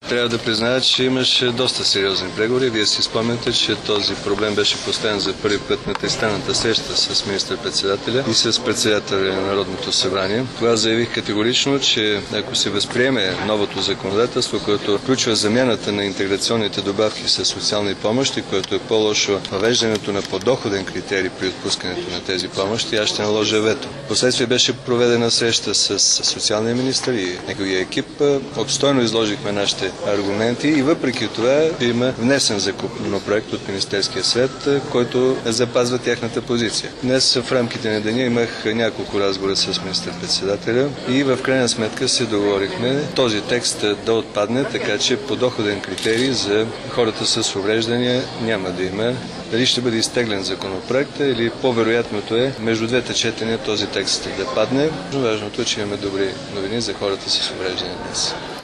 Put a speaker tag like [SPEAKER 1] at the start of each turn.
[SPEAKER 1] Трябва да призная, че имаше доста сериозни преговори. Вие си спомняте, че този проблем беше поставен за първи път на тристранната среща с министър-председателя и с председателя на Народното събрание. Тогава заявих категорично, че ако се възприеме новото законодателство, което включва замяната на интеграционните добавки с социални помощи, което е по-лошо въвеждането на подоходен критерий при отпускането на тези помощи, аз ще наложа вето. Впоследствие беше проведена среща с социалния министър и неговия екип. Обстойно изложихме нашите аргументи и въпреки това има внесен законопроект от Министерския съвет, който запазва тяхната позиция. Днес в рамките на деня имах няколко разговора с министър-председателя и в крайна сметка се договорихме този текст да отпадне, така че подоходен критерий за хората с увреждания няма да има. Дали ще бъде изтеглен законопроект или по-вероятното е между двете четения този текст да падне. Важното е, че имаме добри новини за хората с увреждания днес.